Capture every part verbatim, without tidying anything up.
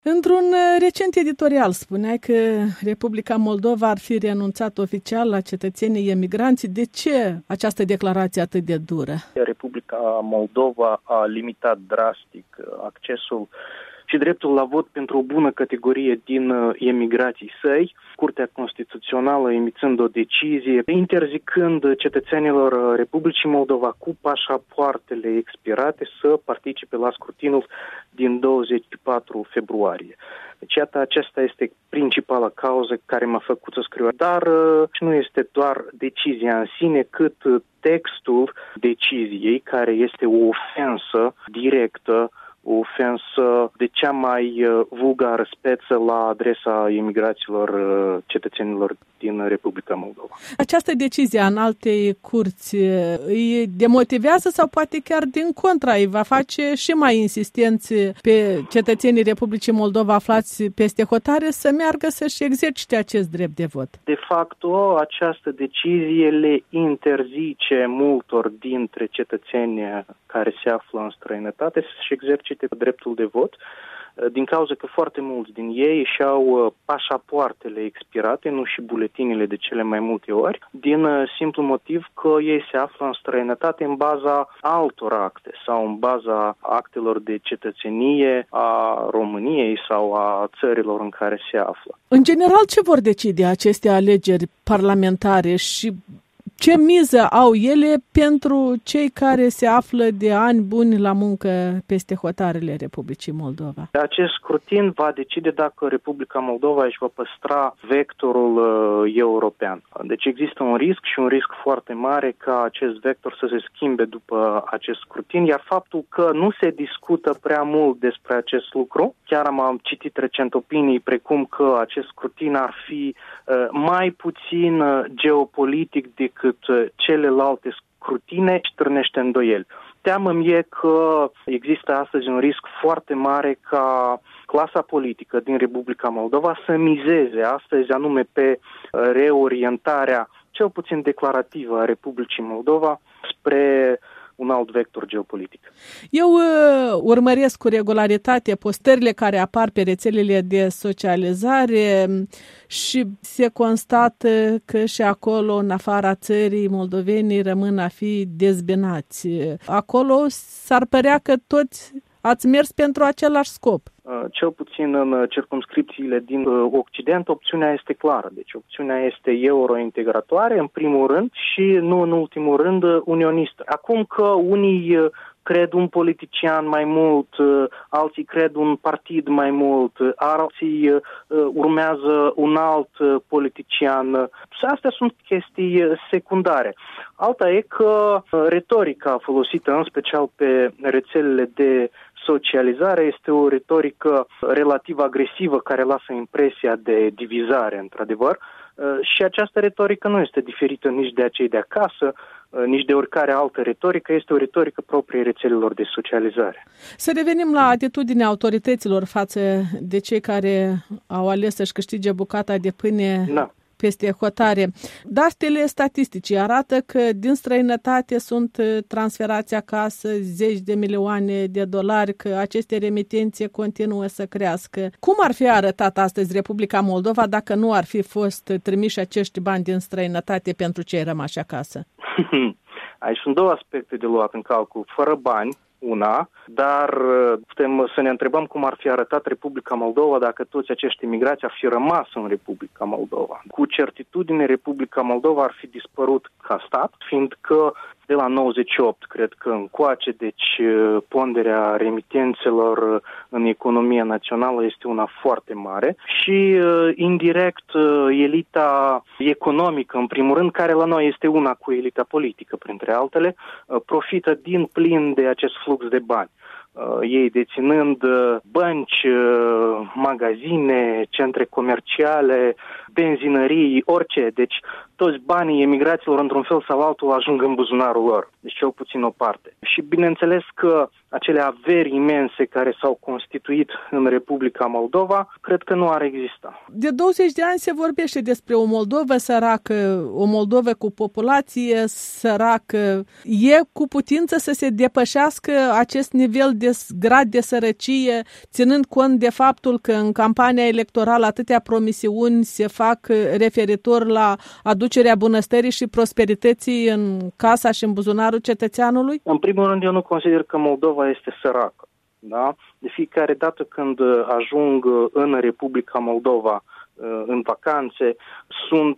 Într-un recent editorial spuneai că Republica Moldova ar fi renunțat oficial la cetățenii emigranți. De ce această declarație atât de dură? Republica Moldova a limitat drastic accesul și dreptul la vot pentru o bună categorie din emigrații săi, Curtea Constituțională emițând o decizie interzicând cetățenilor Republicii Moldova cu pașapoartele expirate să participe la scrutinul din douăzeci și patru februarie. Deci, iată, aceasta este principala cauză care m-a făcut să scriu. Dar nu este doar decizia în sine, cât textul deciziei, care este o ofensă directă, o ofensă de cea mai vulgară speță la adresa imigraților cetățenilor din Republica Moldova. Această decizie a înaltei curți îi demotivează sau poate chiar din contra îi va face și mai insistenți pe cetățenii Republicii Moldova aflați peste hotare să meargă să-și exercite acest drept de vot? De fapt, această decizie le interzice multor dintre cetățenii care se află în străinătate să-și exercite dreptul de vot, din cauza că foarte mulți din ei și-au pașapoartele expirate, nu și buletinile de cele mai multe ori, din simplu motiv că ei se află în străinătate în baza altor acte sau în baza actelor de cetățenie a României sau a țărilor în care se află. În general, ce vor decide aceste alegeri parlamentare și ce miză au ele pentru cei care se află de ani buni la muncă peste hotarele Republicii Moldova? Acest scrutin va decide dacă Republica Moldova își va păstra vectorul uh, european. Deci există un risc și un risc foarte mare ca acest vector să se schimbe după acest scrutin, iar faptul că nu se discută prea mult despre acest lucru, chiar am citit recent opinii precum că acest scrutin ar fi uh, mai puțin uh, geopolitic decât celelalte scrutine, stârnește îndoieli. Teamă-mi e că există astăzi un risc foarte mare ca clasa politică din Republica Moldova să mizeze astăzi anume pe reorientarea, cel puțin declarativă, a Republicii Moldova spre un alt vector geopolitic. Eu uh, urmăresc cu regularitate postările care apar pe rețelele de socializare și se constată că și acolo, în afara țării, moldovenii rămân a fi dezbinați. Acolo s-ar părea că toți ați mers pentru același scop. Cel puțin în circumscripțiile din Occident, opțiunea este clară. Deci opțiunea este eurointegratoare, în primul rând, și nu în ultimul rând unionistă. Acum că unii cred un politician mai mult, alții cred un partid mai mult, alții urmează un alt politician. Astea sunt chestii secundare. Alta e că retorica folosită, în special pe rețelele de socializare, este o retorică relativ agresivă care lasă impresia de divizare, într-adevăr, și această retorică nu este diferită nici de acei de acasă, nici de oricare altă retorică, este o retorică proprie rețelelor de socializare. Să revenim la atitudinea autorităților față de cei care au ales să-și câștige bucata de pâine. Da. Peste hotare. Datele statisticii arată că din străinătate sunt transferați acasă zeci de milioane de dolari, că aceste remitențe continuă să crească. Cum ar fi arătat astăzi Republica Moldova dacă nu ar fi fost trimiși acești bani din străinătate pentru cei rămași acasă? Aici sunt două aspecte de luat în calcul. Fără bani, una, dar putem să ne întrebăm cum ar fi arătat Republica Moldova dacă toți acești imigrați ar fi rămas în Republica Moldova. Cu certitudine, Republica Moldova ar fi dispărut ca stat, fiindcă de la nouăzeci și opt, cred că încoace, deci ponderea remitențelor în economia națională este una foarte mare și indirect elita economică, în primul rând, care la noi este una cu elita politică, printre altele, profită din plin de acest flux de bani. Ei deținând bănci, magazine, centre comerciale, benzinării, orice. Deci toți banii emigraților într-un fel sau altul ajung în buzunarul lor. Deci cel puțin o parte. Și bineînțeles că acele averi imense care s-au constituit în Republica Moldova, cred că nu ar exista. De douăzeci de ani se vorbește despre o Moldovă săracă, o Moldovă cu populație săracă. E cu putință să se depășească acest nivel de grad de sărăcie, ținând cont de faptul că în campania electorală atâtea promisiuni se fac referitor la aducerea bunăstării și prosperității în casa și în buzunarul cetățeanului? În primul rând, eu nu consider că Moldova este săracă. Da? De fiecare dată când ajung în Republica Moldova în vacanțe, sunt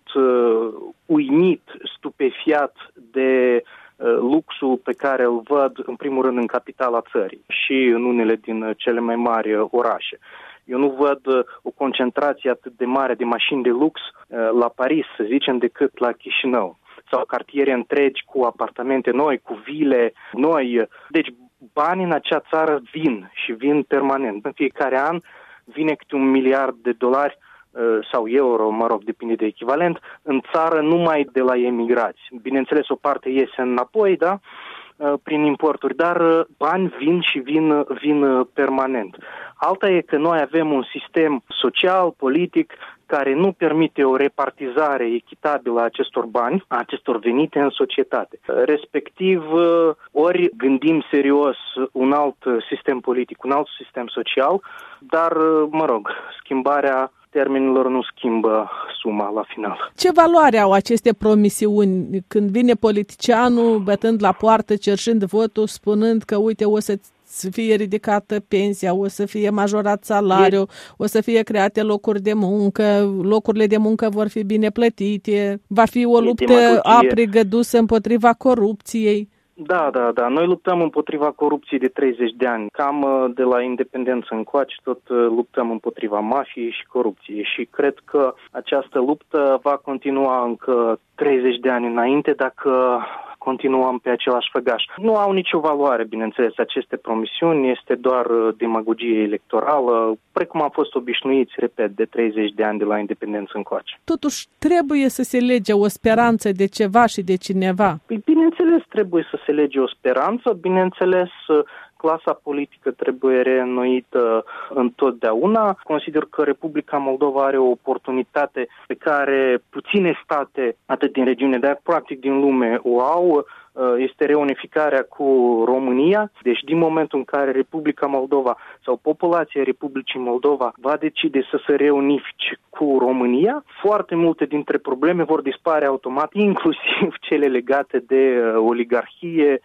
uimit, stupefiat de luxul pe care îl văd în primul rând în capitala țării și în unele din cele mai mari orașe. Eu nu văd o concentrație atât de mare de mașini de lux la Paris, să zicem, decât la Chișinău. Sau cartiere întregi cu apartamente noi, cu vile noi. Deci banii în acea țară vin și vin permanent. În fiecare an vine câte un miliard de dolari sau euro, mă rog, depinde de echivalent, în țară numai de la emigrați. Bineînțeles, o parte iese înapoi, da, prin importuri, dar bani vin și vin, vin permanent. Alta e că noi avem un sistem social, politic, care nu permite o repartizare echitabilă a acestor bani, a acestor venite în societate. Respectiv, ori gândim serios un alt sistem politic, un alt sistem social, dar, mă rog, schimbarea termenilor nu schimbă suma la final. Ce valoare au aceste promisiuni când vine politicianul bătând la poartă, cerșând votul, spunând că uite o să fie ridicată pensia, o să fie majorat salariul, o să fie create locuri de muncă, locurile de muncă vor fi bine plătite, va fi o luptă aprigă dusă împotriva corupției. Da, da, da. Noi luptăm împotriva corupției de treizeci de ani. Cam de la independență încoace tot luptăm împotriva mafiei și corupției și cred că această luptă va continua încă treizeci de ani înainte dacă continuăm pe același făgaș. Nu au nicio valoare, bineînțeles, aceste promisiuni, este doar demagogie electorală, precum am fost obișnuiți, repet, de treizeci de ani de la independență încoace. Totuși, trebuie să se lege o speranță de ceva și de cineva. Păi, bineînțeles, trebuie să se lege o speranță, bineînțeles, clasa politică trebuie reînnoită întotdeauna. Consider că Republica Moldova are o oportunitate pe care puține state, atât din regiune, dar practic din lume, o au. Este reunificarea cu România. Deci din momentul în care Republica Moldova sau populația Republicii Moldova va decide să se reunifice cu România, foarte multe dintre probleme vor dispare automat, inclusiv cele legate de oligarhie,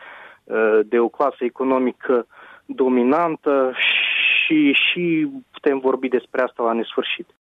de o clasă economică dominantă și, și putem vorbi despre asta la nesfârșit.